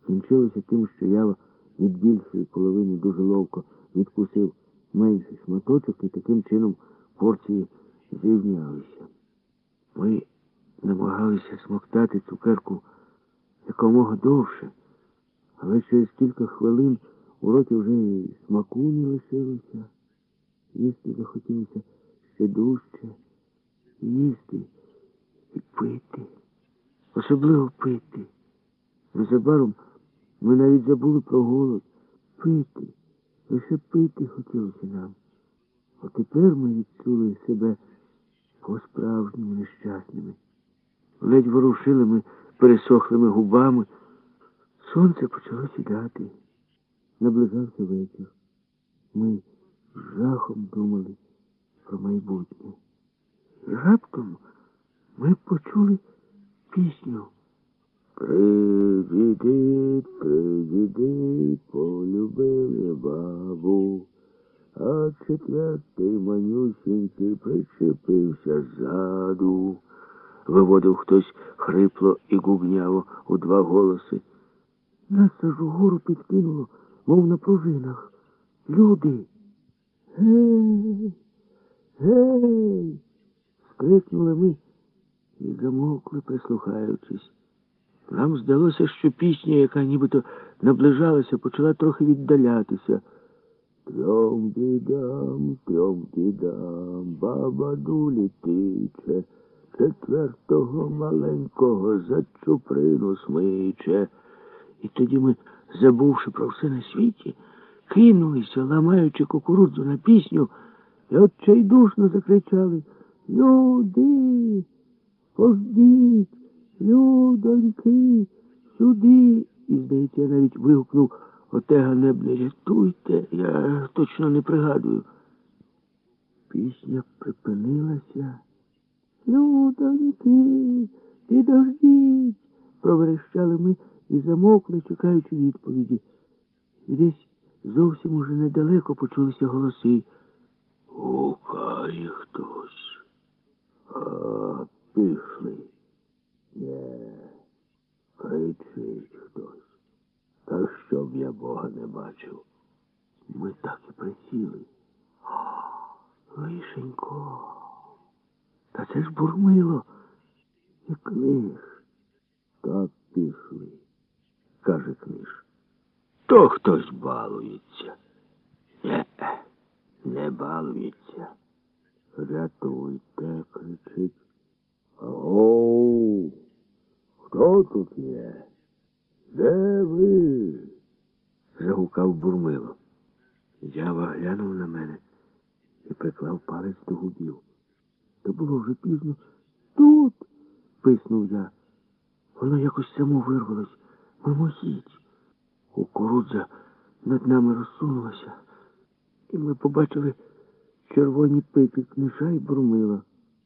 Кінчилося тим, що я від більшої половини дуже ловко відкусив менший шматочок, і таким чином порції зрівнялися. Ми намагалися смоктати цукерку якомога довше, але через кілька хвилин у роті вже і смаку не лишилося. Їсти захотілося ще дужче. Їсти і пити. Особливо пити. Незабаром ми навіть забули про голод. Пити. Лише пити хотілося нам. А тепер ми відчули себе по-справжньому нещасними. Ледь ворушили ми пересохлими губами. Сонце почало сідати. Наближався вечір. Ми з жахом думали про майбутнє. І раптом ми почули пісню. Привіди, привіди, полюбили бабу, а четвертий манюсінький причепився ззаду. Виводив хтось хрипло і гугняво у два голоси. Нас аж угору підкинуло, мов на пружинах. Люди! Гей! Гей! Скрикнули ми і замовкли, прислухаючись. Нам здалося, що пісня, яка нібито наближалася, почала трохи віддалятися. Трьом дідам, баба дулі тиче, четвертого маленького за чуприну смиче. І тоді ми, забувши про все на світі, кинулися, ламаючи кукурудзу на пісню, і отчайдушно закричали: «Люди, пождіть, людоньки, сюди!» І, здається, я навіть вигукнув: «Оте ганебне, рятуйте!» Я точно не пригадую. Пісня припинилася. «Людоньки, підождіть!» проверещали ми і замовкли, чекаючи відповіді. І десь зовсім уже недалеко почулися голоси. Гукає хтось. А, пішли. Не, кричить хтось. Та щоб я Бога не бачив. Ми так і присіли. Лишенько. Та це ж Бурмило. І Книж. Так пішли, каже Книж. То хтось балується. Не балується. Рятуйте, кричить. Агоу! Хто тут є? Де ви? Загукав Бурмило. Ява глянув на мене і приклав палець до губів. То було вже пізно. Тут, писнув я. Воно якось само вирвалось. Мимохідь. Кукурудза над нами розсунулася, і ми побачили червоні пики Книжа і Бурмила.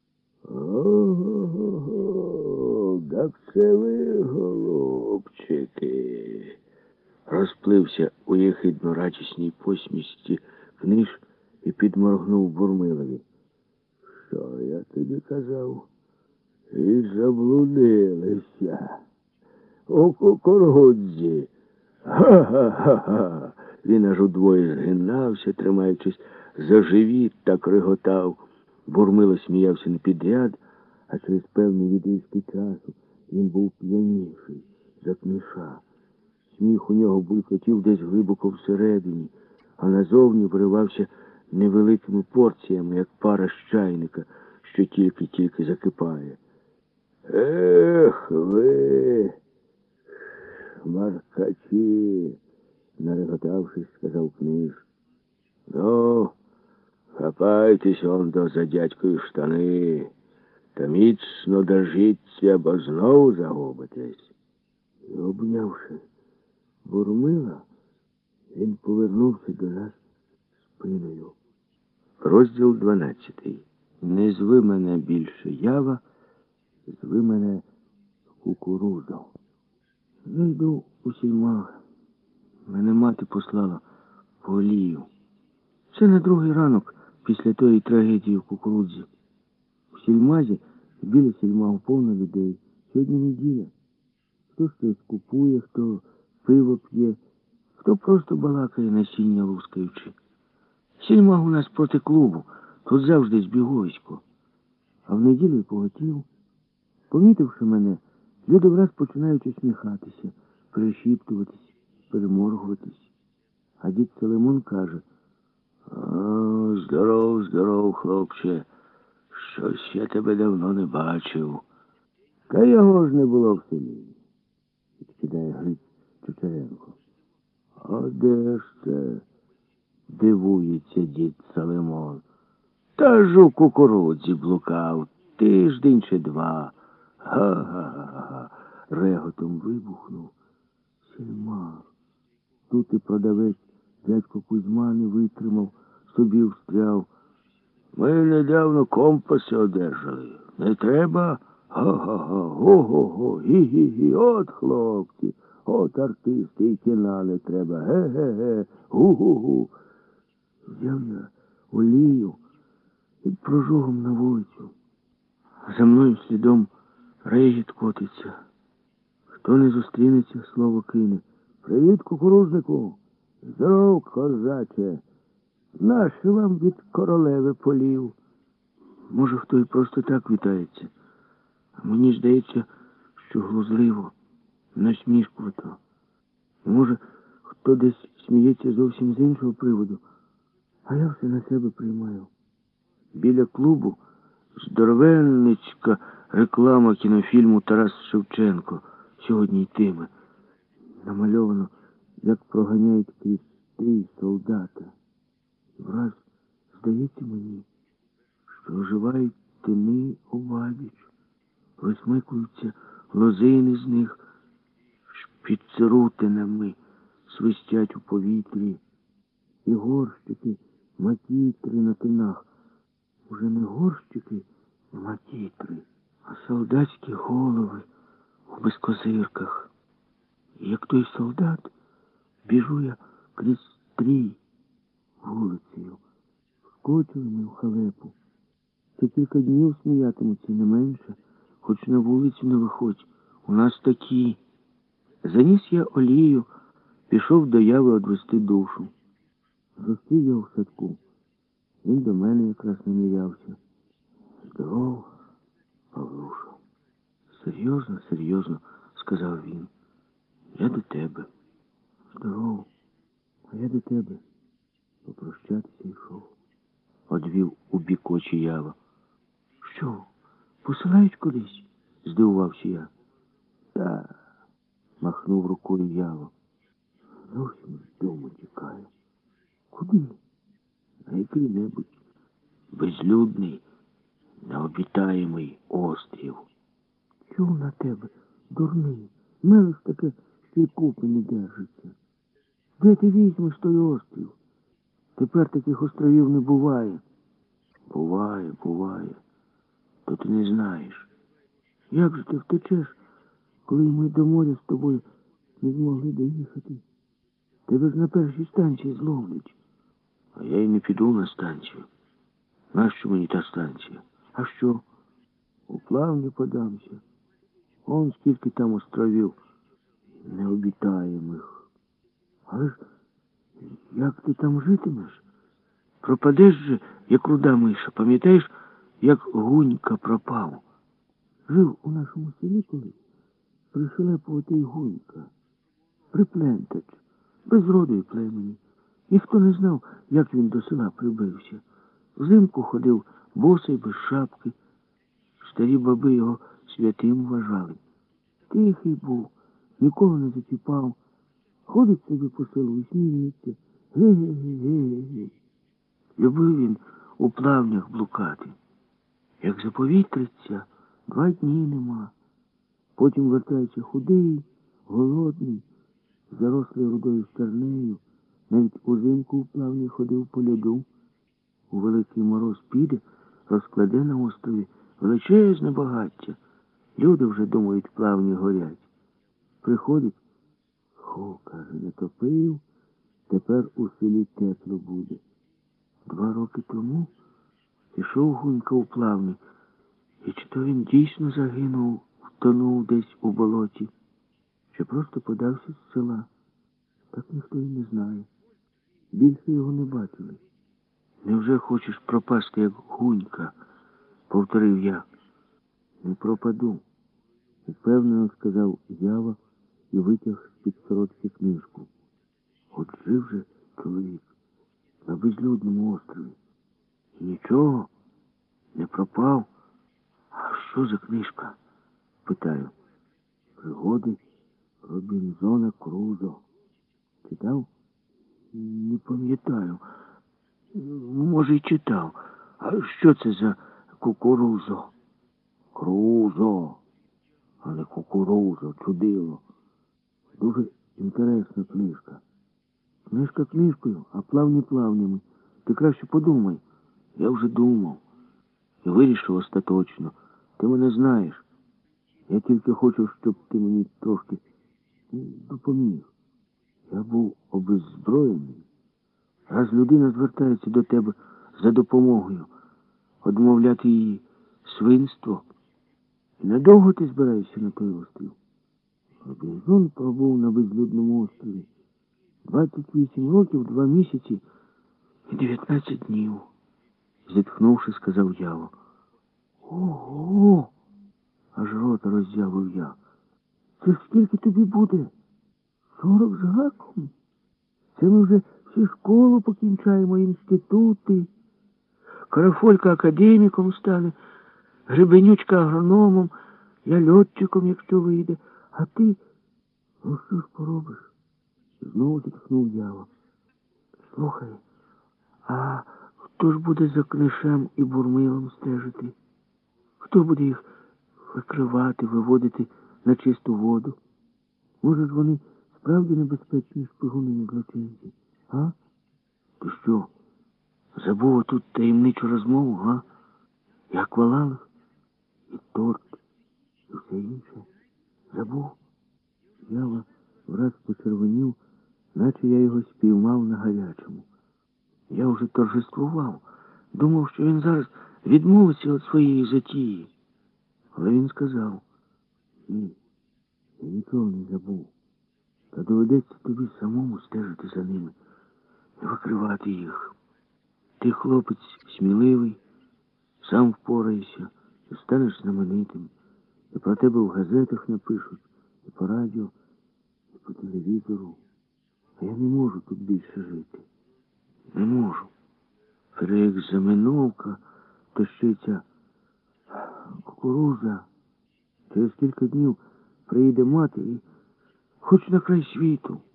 Ого, так це ви, голубчики. Розплився у єхидно-радісній посмішці Книж і підморгнув Бурмилові. Що я тобі казав? І заблудилися. У кукурудзі. Га-га-га-га. Він аж удвоє згинався, тримаючись за живіт, так реготав. Бурмило сміявся не підряд, а через певні відрізки часу він був п'яніший за Книша. Сміх у нього булькотів десь глибоко всередині, а назовні виривався невеликими порціями, як пара з чайника, що тільки-тільки закипає. Ех ви, маркачі, нареготавшись, сказав Книж. Ну, хапайтесь он до за дядькою штани, та міцно держіться, бо знову загубитесь. І обнявши Бурмила, він повернувся до нас спиною. Розділ 12. Не зви мене більше Ява, зви мене Кукурудзо. Я йду у сільмах. Мене мати послала по олію. Це на другий ранок після тої трагедії в Кукурудзі. В сільмазі, біля сільмагу повно людей. Сьогодні неділя. Хто щось купує, хто пиво п'є, хто просто балакає, насіння лускаючи. Сільмаг у нас проти клубу, тут завжди збіговисько. А в неділю й поготів. Помітивши мене, люди враз починають усміхатися, перешіптуватись, переморгуватись. А дід Соломон каже: «О, здоров, здоров, хлопче, щось я тебе давно не бачив». Та його ж не було в селі, відкидає Гриць Чучеренко. А де ж це? Дивується дід Соломон. Та ж у кукурудзі блукав, тиждень чи два. Га-га-га-га. Реготом вибухнув. Сільмаг. Тут і продавець дядько Кузьма не витримав, собі встряв. Ми недавно компаси одержали. Не треба? Га-га-га, го-го-го, гі-гі-гі, от хлопці, от артисти, і кіна не треба. Ге-ге-ге, гу-гу-гу. Взяв я олію і прожогом на вулицю. За мною слідом регіт котиться. Хто не зустрінеться, слово кине. Привіт, кукурузнику. Здоров, козаче. Нащо вам від королеви полів? Може, хто і просто так вітається. А мені здається, що глузливо, насмішкувато. Може, хто десь сміється зовсім з іншого приводу, а я все на себе приймаю. Біля клубу здоровенницька реклама кінофільму «Тарас Шевченко» сьогодні йтиме. Намальовано, як проганяють крізь стрій солдата. Враз здається мені, що оживають тини обабіч, висмикуються лозини з них, під цирутинами свистять у повітрі, і горщики, макітри на тинах. Уже не горщики, макітри, а солдатські голови у безкозирках. І як той солдат, біжу я крізь стрій вулицею, скочили в халепу. Це кілька днів сміятимуться, не менше, хоч на вулицю не виходь. У нас такі. Заніс я олію, пішов до Яви одвести душу. Зустрів його в садку. Він до мене якраз намірявся. Здоров, Павлуша. Серйозно, серйозно, сказав він. Я до тебе. Здоров, а я до тебе. Попрощатися йшов. Одвів у бік очі Ява. Що, посилають кудись? Здивувався я. Та, махнув рукою Ява. Зовсім з дому тікаю. Куди? На який-небудь безлюдний, необітаємий острів. Чув на тебе, дурний, мелиш таке, що й купи не держиться. Де ти візьмеш той острів? Тепер таких островів не буває. Буває, буває. То ти не знаєш. Як же ти втечеш, коли ми до моря з тобою не змогли доїхати? Тебе ж на першій станції зловлять. А я й не піду на станцію. Нащо мені та станція? А що? У плавні подамся. Он скільки там островів необітаємих. Але ж як ти там житимеш? Пропадеш же, як руда миша. Пам'ятаєш, як Гунька пропав? Жив у нашому селі колись пришелепуватий Гунька. Приплентач, без роду й племені. Ніхто не знав, як він до села прибився. Взимку ходив босий, без шапки. Старі баби його святим вважали. Тихий був, нікого не зачіпав. Ходить собі по селу і сміється. Ге-ге-ге-ге-ге. Любив він у плавнях блукати. Як заповітриться, 2 дні нема. Потім вертається худий, голодний, зарослий рудою стернею. Навіть узимку у плавні ходив по льоду. У великий мороз піде, розкладе на острові величезне багаття. Люди вже думають, плавні горять. Приходить, каже, не топив, тепер у селі тепло буде. 2 роки тому пішов Гунька у плавні, і чи то він дійсно загинув, втонув десь у болоті, чи просто подався з села. Так ніхто і не знає. Більше його не бачили. Невже хочеш пропасти, як гунька? Повторив я. Не пропаду, упевнено сказав Ява і витяг з-під сорочки книжку. От жив же чоловік на безлюдному острові. І нічого, не пропав. А що за книжка? Питаю. Пригоди Робінзона Крузо. Читав? Не пам'ятаю. Може, й читав. А що це за кукурузо? Крузо, а не кукурузо, чудило. Дуже інтересна книжка. Книжка книжкою, а плавні плавнями. Ти краще подумай. Я вже думав. І вирішив остаточно. Ти мене знаєш. Я тільки хочу, щоб ти мені трошки допоміг. Я був обеззброєний. Раз людина звертається до тебе за допомогою, одмовляти її свинство. І надовго ти збираєшся на той острів? Робінзон пробув на безлюдному острові 28 років, 2 місяці і 19 днів. Зітхнувши, сказав Яво. Ого! Аж рота роззявив я. Це скільки тобі буде? 40 з гаком? Це ми вже всі школу покінчаємо, інститути. Карафолька академіком стане, Гребенючка агрономом, я льотчиком, якщо вийде. А ти, ну що ж поробиш? Знову зітхнув Ява. Слухай, а хто ж буде за Книшем і Бурмилом стежити? Хто буде їх викривати, виводити на чисту воду? Може ж вони справді небезпечні шпигуни і злочинці? А? Ти що, забув тут таємничу розмову, га? І акваланг, і торт, і все інше. Забув? Ява враз почервонів, наче я його спіймав на гарячому. Я вже торжествував, думав, що він зараз відмовиться від своєї затії. Але він сказав, ні, я нічого не забув. Та доведеться тобі самому стежити за ними і викривати їх. Ти, хлопець, сміливий, сам впораєшся і станеш знаменитим. І про тебе в газетах напишуть, і по радіо, і по телевізору. А я не можу тут більше жити. Не можу. Переекзаменовка, то ще ця кукуруза. Через кілька днів приїде мати і хоч на край світу.